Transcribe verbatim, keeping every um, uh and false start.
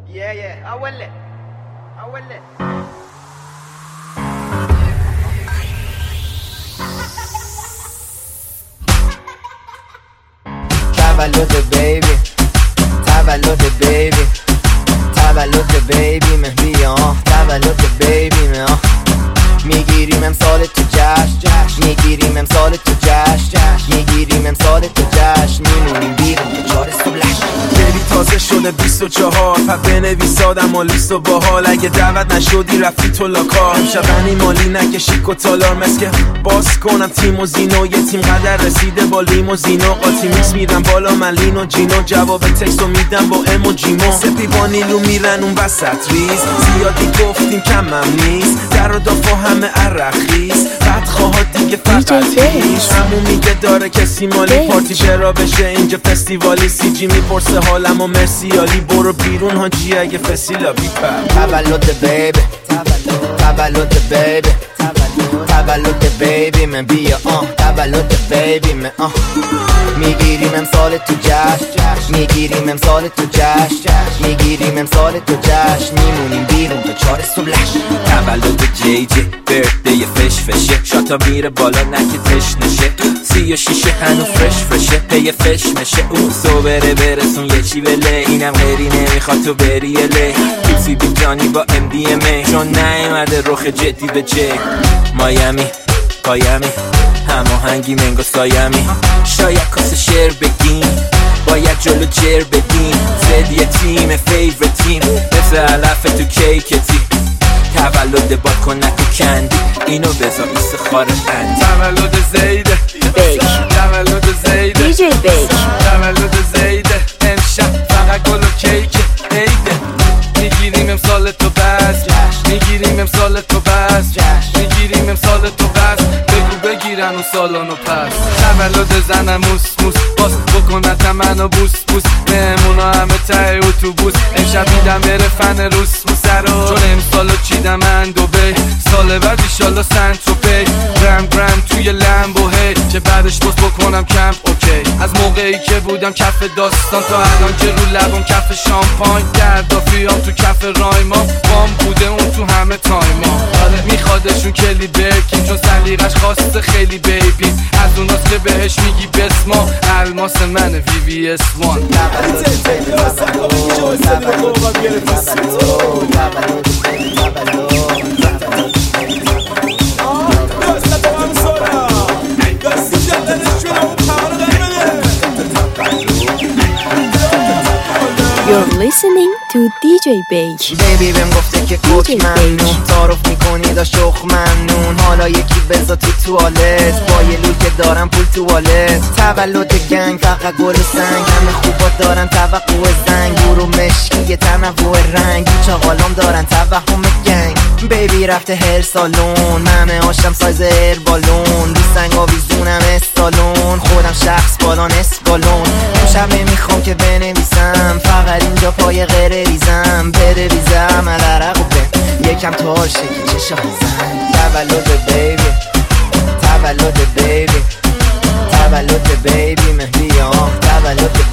Yeah, yeah, أولد أولد تولد بیبی تولد بیبی تولد بیبی مه بیا تولد بیبی مه میگیریم امسال تو جشن میگیریم امسال تو جشن میگیریم امسال تو جشن میمونیم بیرون تو چار صبح بری تازه شده بیست و چهار پا بنویس آدم و لیست و باحال اگه دعوت نشدی رفتی تو لاکار شبنی مالی نکشی کتالار مسکه باز کنم تیم و زینو یه تیم قدر رسیده با لیم و زینو قاطی میکس میرم بالا من لین و جینو جواب تکستو میدم با ام و جیمو سپی با نیلو میرن اون وسط ریز زیادی گفتیم کمم نیست در و دافا همه عرقیز بعد خواهد دیگه فقط پیش همون میگه داره کسی مالی پارتی چرا بشه اینجا فستیوالی سی جی میپرسه حالم و مرسی عالی برو بیرون هاجی اگه فسیلا بیپر تولد بیبی تولد بیبی تولد بیبی من بیا آه تولد بیبی من آه میگیریم امسال تو جشن میگیریم امسال تو جشن میگیریم امسال تو جشن میمونیم بیرون تا چار صبح تولد جی جی برده فش فشه شاتا میره بالا نکه تش نشه سی و شیشه هنو فرش فرشه پی فش مشه اون سو بره برسون یه چی بله اینم غیری نمیخواد تو بری اله پیسی بی جانی با ام دی ام ای چون نیومده رخ جدی به جک مایمی پایمی هماهنگی منگو سایمی شاید کاسه شعر بگیم باید جلو جر بدیم زد یه تیم فیور تیم مثل علف تو کیکتی تولد با کنک و کندی اینو بذار ایست خاره اندی تولد زیده بیک تولد زیده دی جی بیک تولد زیده امشب فقط گل و کیک عیده میگیریم امسال تو بس میگیریم امسال تو بس میگیریم امسال تو بس بگو بگیرن اون سالانو پس تولد زنم موس موس باز بکنت منو بوس بوس مهمونا همه ته اتوبوس امشب میدم بره فن روس موسه رو چون امسالو چیدم من دوبی سال بعد ایشالا سنت روپی گرم گرم توی لمبو هی چه بعدش باز بکنم کمپ اوکی از موقعی که بودم کف داستان تا الان که رو لبم کف شامپاین گردافیام تو کف رایما بام بوده اون تو همه تایما آره میخوادشون کلی برکین چون سلیقش خواسته خیلی بیبی از اوناست که بهش میگی بسما الماس من وی وی اس وان You're listening to دی جی بیک بیبی بهم گفته که کوک ممنون تعارف میکنی دا شخ ممنون حالا یکی بزا تو توالت با یه لول که دارم پول توالت تولد گنگ فقط گل و سنگ همه خوبا دارن توقع زنگ برو مشکی یه تنوع رنگ چاقالام دارن توهم گنگ بیبی رفته هر سالون ممه هاشم سایز هر بالون رو سنگ آویزونم استالون خودم شخص بالان اسکالون امشب نمیخوام که بنویسم فقط اینجا پای غیر ریزم بره ویزم الارق و به یکم تارشه که چه شاهزن تولد بیبی تولد بیبی تولد بیبی مهدی آه تولد